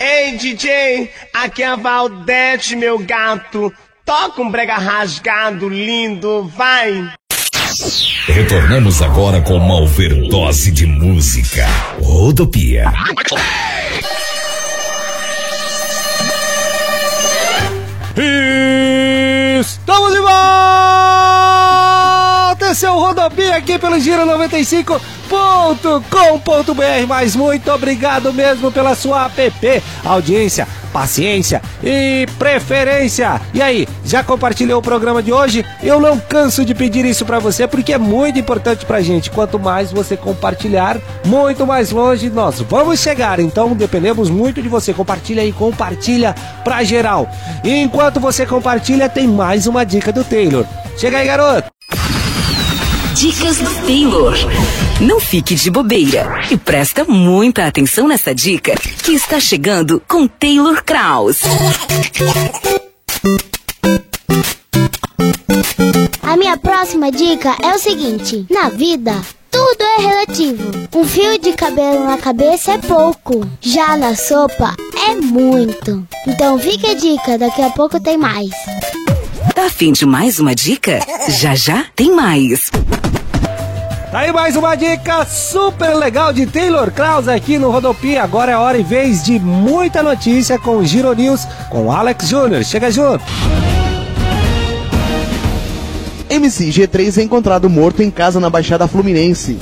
Ei, DJ, aqui é a Valdete, meu gato. Toca um brega rasgado, lindo, vai. Retornamos agora com uma overdose de música. Rodopia. Estamos de volta! Esse é o Rodopia aqui pelo Giro95.com.br. Mas muito obrigado mesmo pela sua app, audiência, paciência e preferência. E aí, já compartilhou o programa de hoje? Eu não canso de pedir isso pra você porque é muito importante pra gente. Quanto mais você compartilhar, muito mais longe nós vamos chegar. Então dependemos muito de você. Compartilha aí, compartilha pra geral. E enquanto você compartilha, tem mais uma dica do Taylor. Chega aí, garoto! Dicas do Taylor. Não fique de bobeira e presta muita atenção nessa dica que está chegando com Taylor Kraus. A minha próxima dica é o seguinte: na vida, tudo é relativo. Um fio de cabelo na cabeça é pouco, já na sopa é muito. Então fica a dica, daqui a pouco tem mais. Tá afim de mais uma dica? Já já tem mais. Tá aí mais uma dica super legal de Taylor Kraus aqui no Rodopia. Agora é hora e vez de muita notícia com o Giro News com Alex Júnior. Chega junto. MC G3 é encontrado morto em casa na Baixada Fluminense.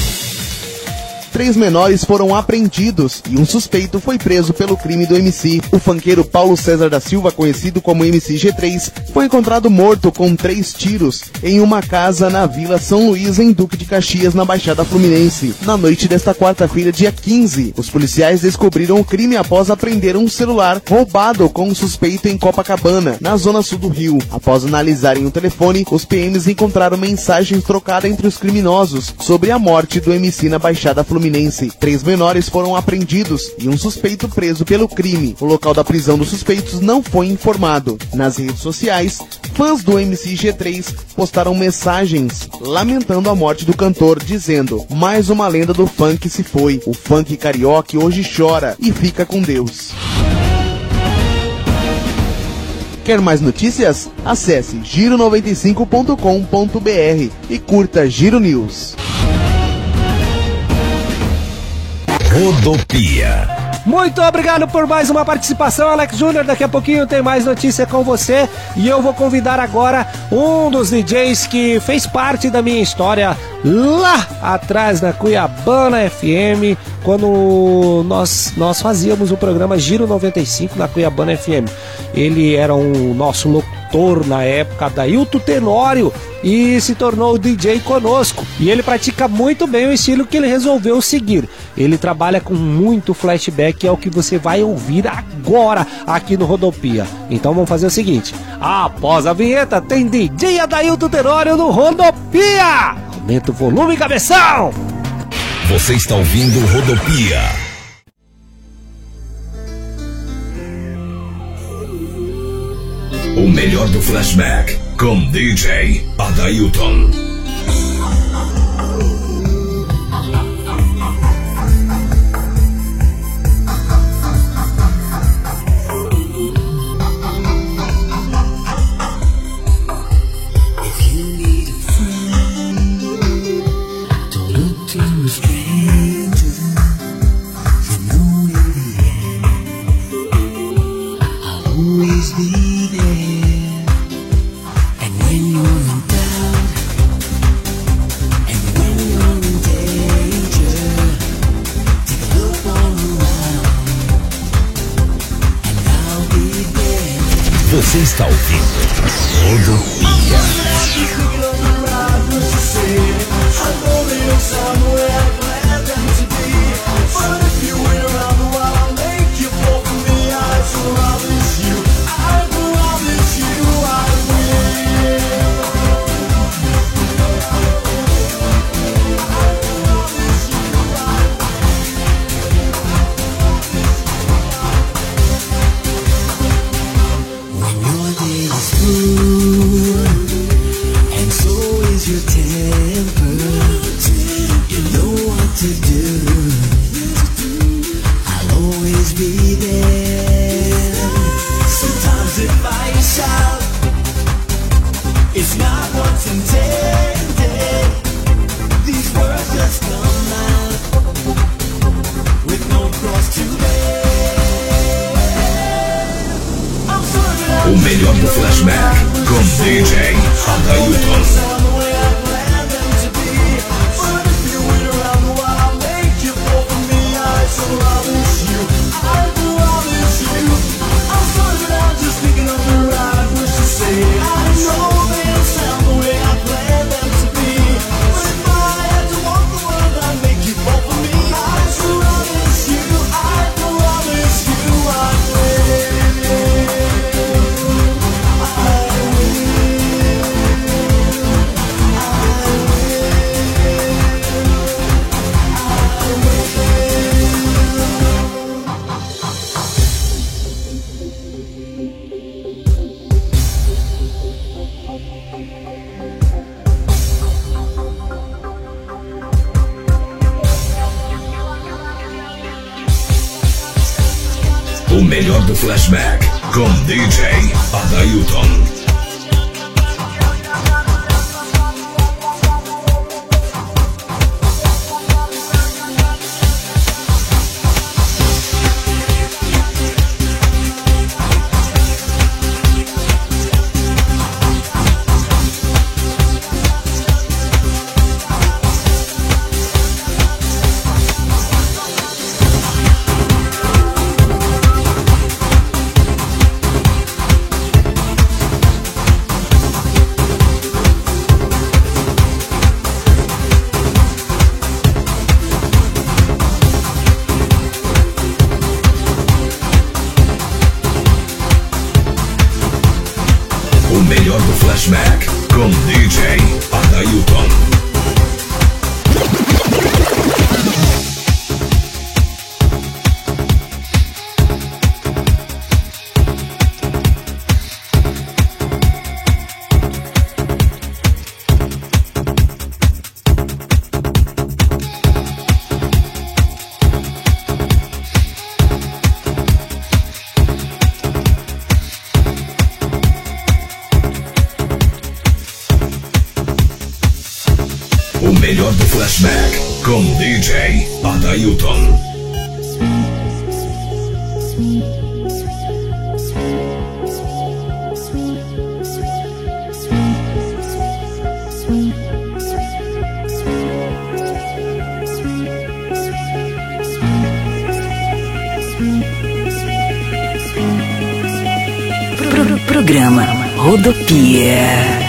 3 menores foram apreendidos e um suspeito foi preso pelo crime do MC. O funkeiro Paulo César da Silva, conhecido como MC G3, foi encontrado morto com 3 tiros em uma casa na Vila São Luís, em Duque de Caxias, na Baixada Fluminense. Na noite desta quarta-feira, dia 15, os policiais descobriram o crime após apreender um celular roubado com um suspeito em Copacabana, na zona sul do Rio. Após analisarem o telefone, os PMs encontraram mensagens trocadas entre os criminosos sobre a morte do MC na Baixada Fluminense. 3 menores foram apreendidos e um suspeito preso pelo crime. O local da prisão dos suspeitos não foi informado. Nas redes sociais, fãs do MC G3 postaram mensagens lamentando a morte do cantor, dizendo: mais uma lenda do funk se foi. O funk carioca hoje chora e fica com Deus. Quer mais notícias? Acesse giro95.com.br e curta Giro News. Rodopia. Muito obrigado por mais uma participação, Alex Júnior. Daqui a pouquinho tem mais notícia com você. E eu vou convidar agora um dos DJs que fez parte da minha história lá atrás na Cuiabana FM, quando nós fazíamos o programa Giro 95 na Cuiabana FM. Ele era um nosso locutor na época, Dailton Tenório, e se tornou DJ conosco. E ele pratica muito bem o estilo que ele resolveu seguir. Ele trabalha com muito flashback, que é o que você vai ouvir agora aqui no Rodopia. Então vamos fazer o seguinte: após a vinheta tem DJ Adailton Tenório no Rodopia. Aumenta o volume, cabeção! Você está ouvindo Rodopia. O melhor do flashback com DJ Adailton. Você está ouvindo Rodopia. And so is your temper. You know O melhor do Flashback com DJ Adailton. O melhor do Flashback com DJ Adailton. O melhor do Flashback com DJ Adailton. O melhor do Flashback com DJ Adailton. Programa Rodopia.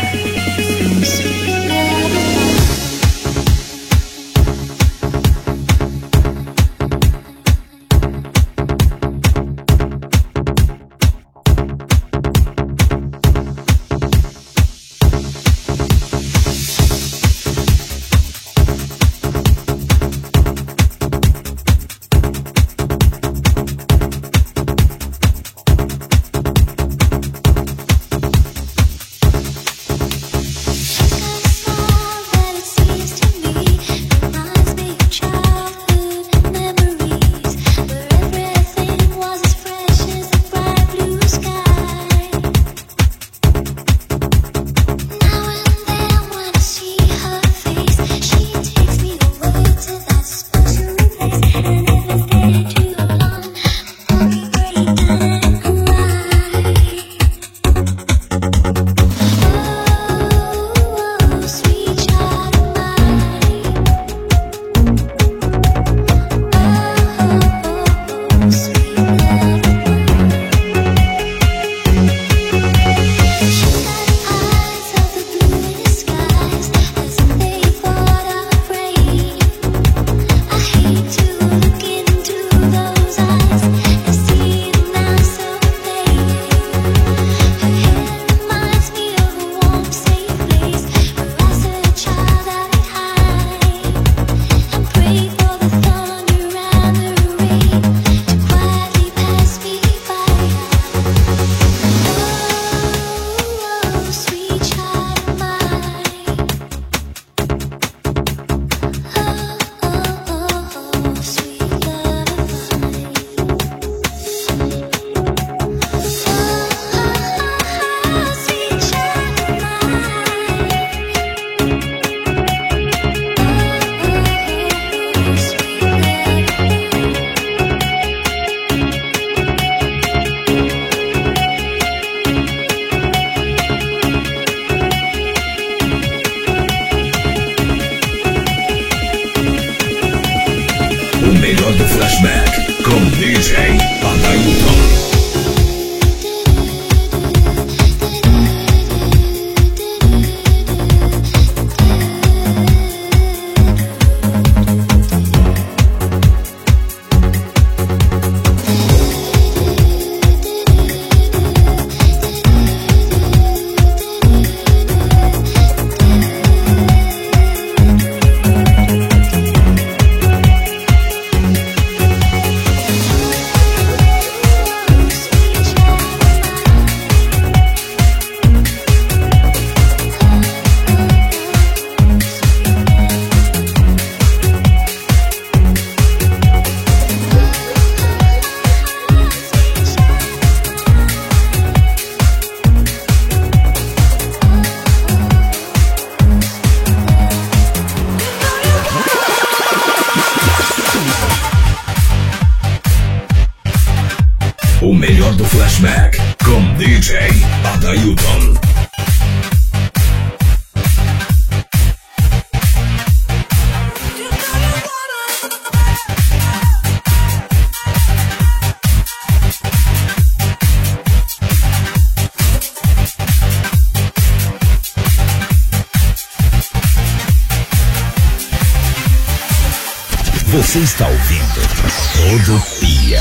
O melhor do flashback com DJ Adailton. Você está ouvindo Rodopia.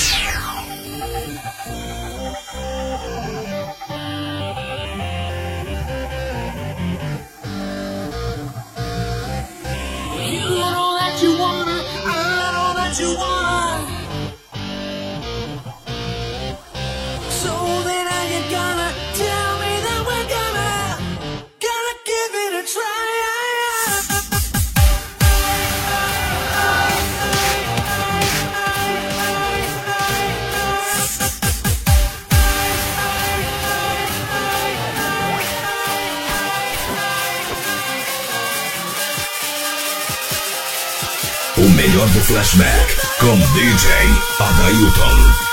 O melhor do flashback com DJ Adailton.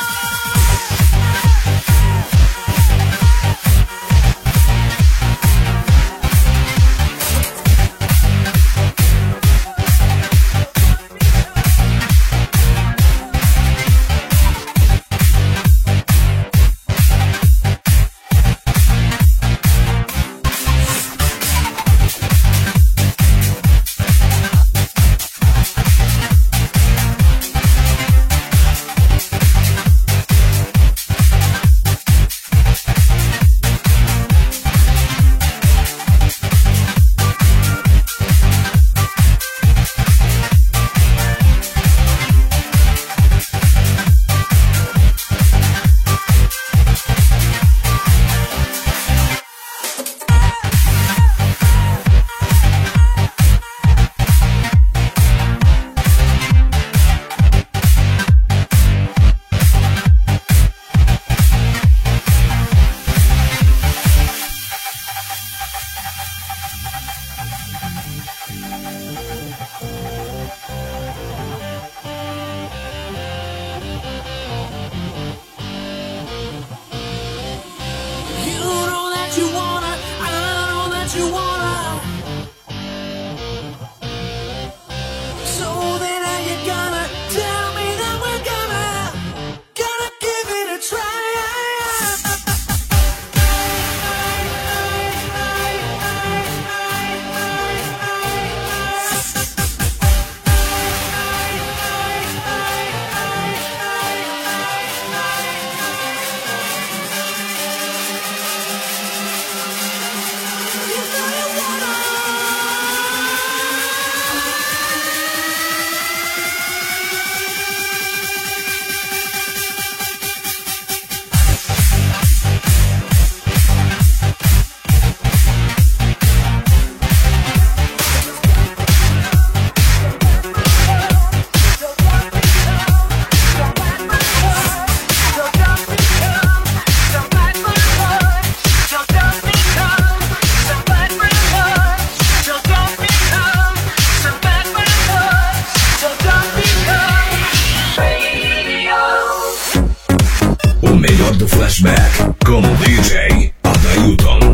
Do flashback com DJ Adailton.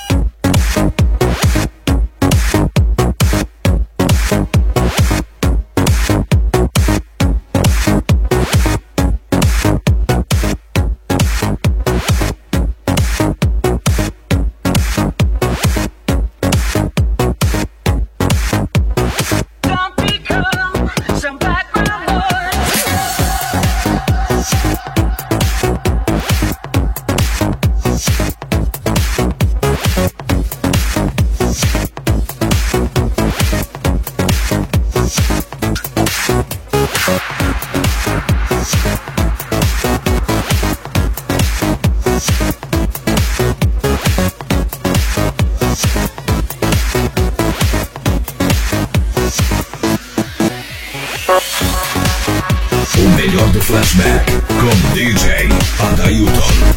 O melhor do flashback com DJ Adailton.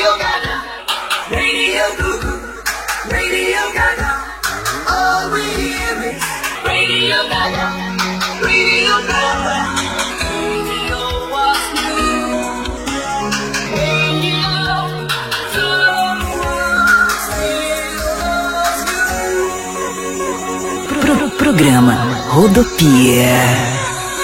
Radio Gaga, Radio Goo, Radio Gaga. All we hear is Radio Gaga, Radio Gaga. Radio was new. Radio, the world still loves you. Programa Rodopia.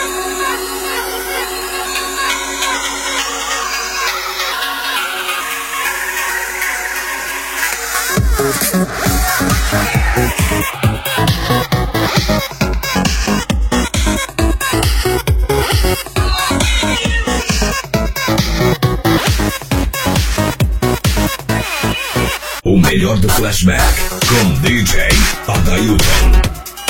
O melhor do Flashback com DJ Adailton.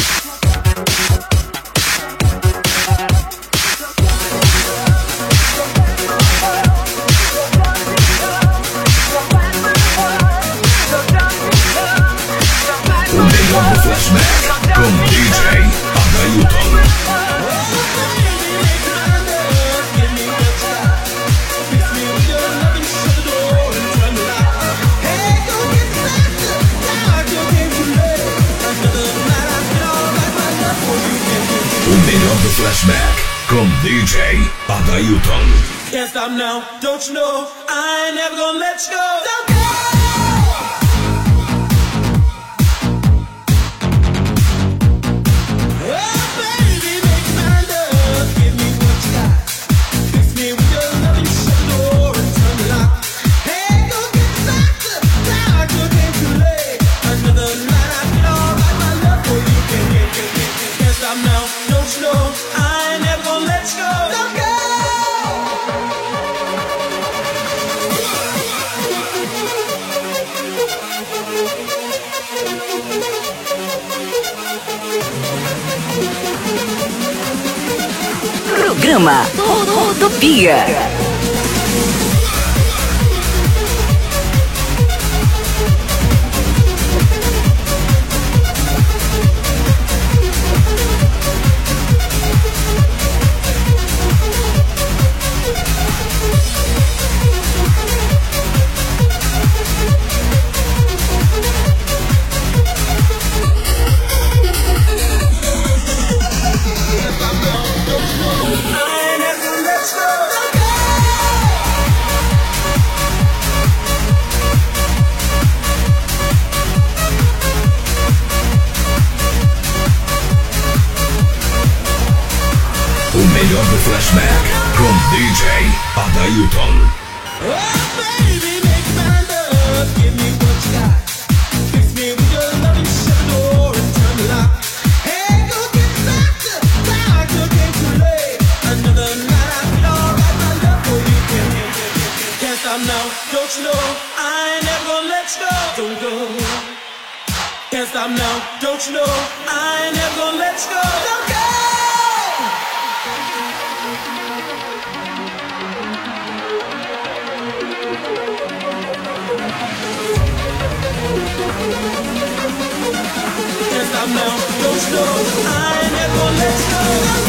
O melhor do Flashback com DJ Adailton. O melhor do Flashback com DJ Adailton. Can't stop now, don't you know? I ain't never gonna let you go. Don't go. Oh, baby, make my love. Give me what you got. Fix me with your love. You shut the door and turn the lock. Hey, don't get excited. Now you came too late. Another night I feel alright. My love for you can't stop now, don't you know? I ain't never gonna let you go. Don't go. Programa Rodopia. O melhor do Flashback com DJ Adailton. Oh, baby, make my love. Give me what you got. Fix me with your love. You shut the door and turn the lock. Hey, don't get excited. Now you came too late. Another night I feel alright. My love for you can't stop now, don't you know? I ain't never gonna let you go. Don't go. Can't stop now, don't you know? I ain't never gonna let you go. Don't go. Can't stop now, don't you know? I ain't never gonna let you go.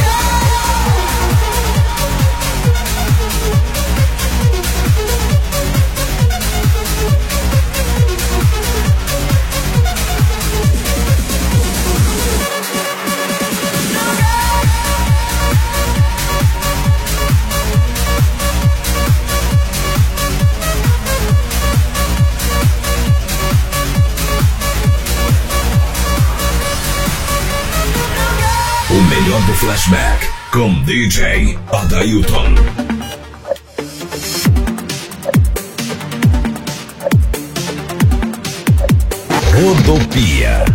O melhor do Flashback com DJ Adailton. Rodopia.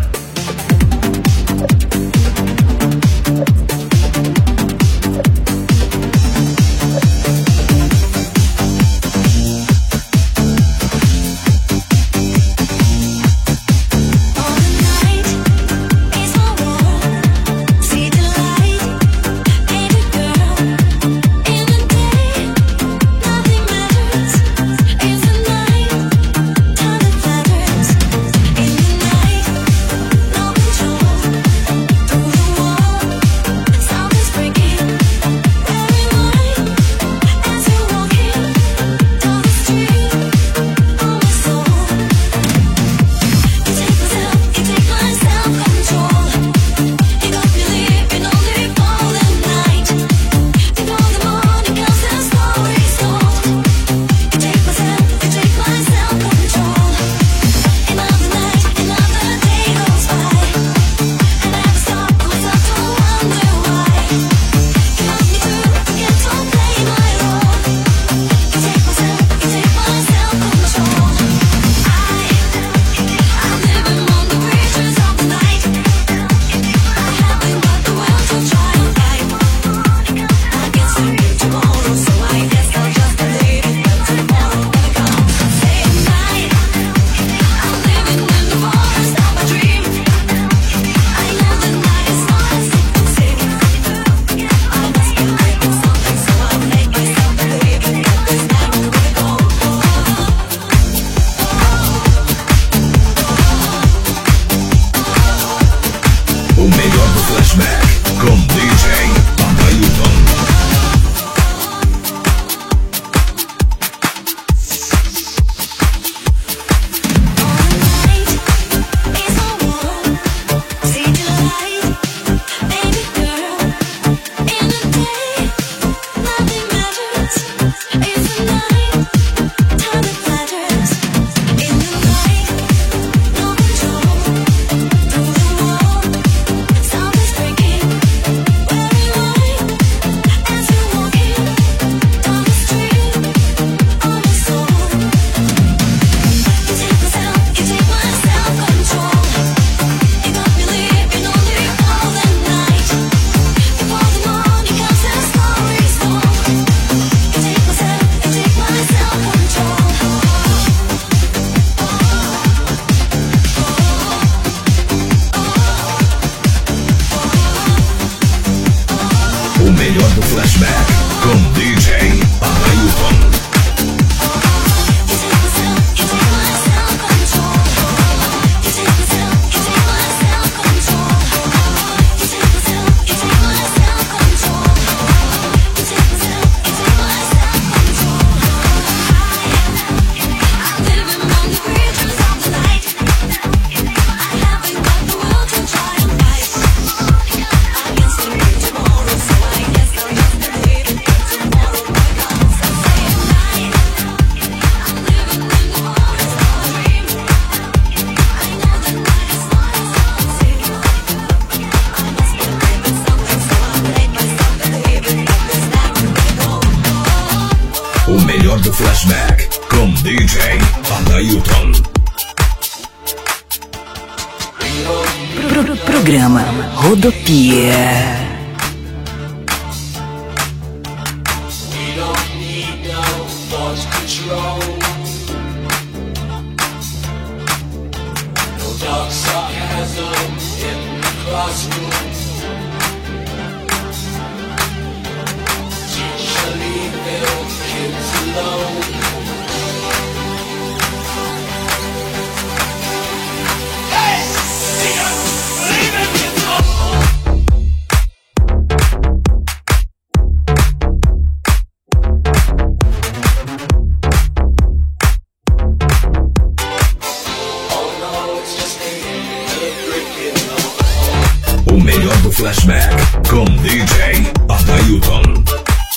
Adailton. Programa Rodopia. O melhor do flashback com DJ Adailton.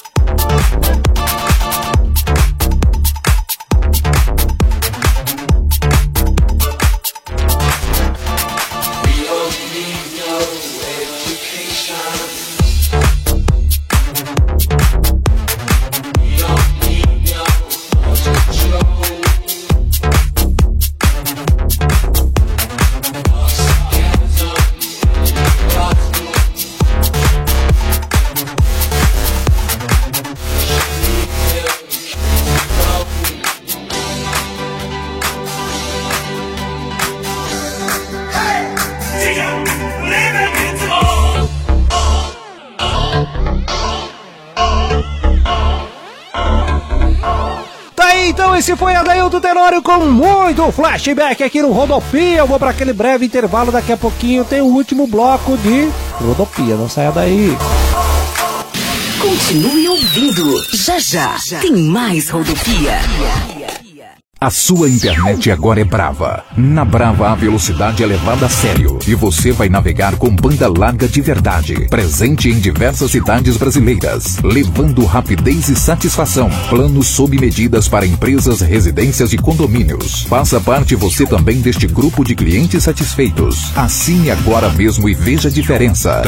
Então esse foi Adailton Tenório com muito flashback aqui no Rodopia. Eu vou para aquele breve intervalo, daqui a pouquinho tem o último bloco de Rodopia, não saia daí. Continue ouvindo, já tem mais Rodopia. A sua internet agora é Brava. Na Brava a velocidade é levada a sério e você vai navegar com banda larga de verdade. Presente em diversas cidades brasileiras, levando rapidez e satisfação. Planos sob medidas para empresas, residências e condomínios. Faça parte você também deste grupo de clientes satisfeitos. Assine agora mesmo e veja a diferença.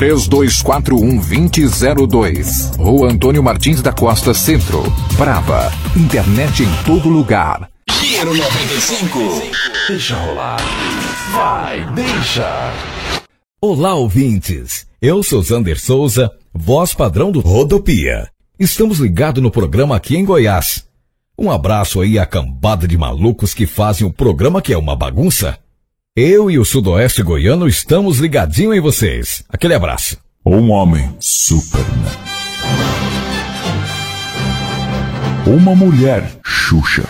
3241-2002. Rua Antônio Martins da Costa, Centro. Brava. Internet em todo lugar. Giro 95. Deixa rolar. Vai, deixa. Olá, ouvintes. Eu sou Zander Souza, voz padrão do Rodopia. Estamos ligados no programa aqui em Goiás. Um abraço aí à cambada de malucos que fazem o programa que é uma bagunça. Eu e o Sudoeste Goiano estamos ligadinho em vocês. Aquele abraço. Um homem, Superman. Uma mulher, Xuxa.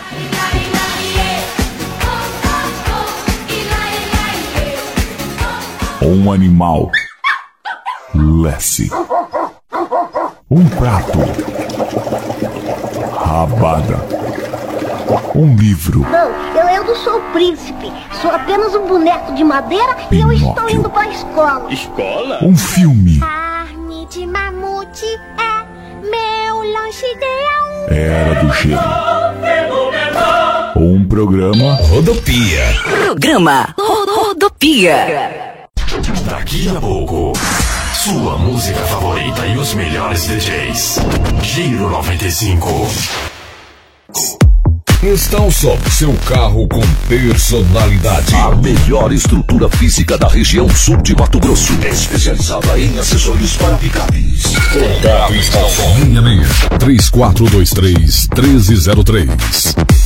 Um animal, Lassie. Um prato, Rabada. Um livro, Não, eu não sou o príncipe. Sou apenas um boneco de madeira e eu estou indo para a escola. Escola? Um filme, Carne de mamute é meu lanche ideal. Era do Gelo. Um programa, Rodopia. Programa Rodopia. Daqui a pouco, sua música favorita e os melhores DJs. Giro 95. Instala seu carro com personalidade. A melhor estrutura física da região sul de Mato Grosso. Especializada em acessórios para picapes. Contato instalação 3423-1303.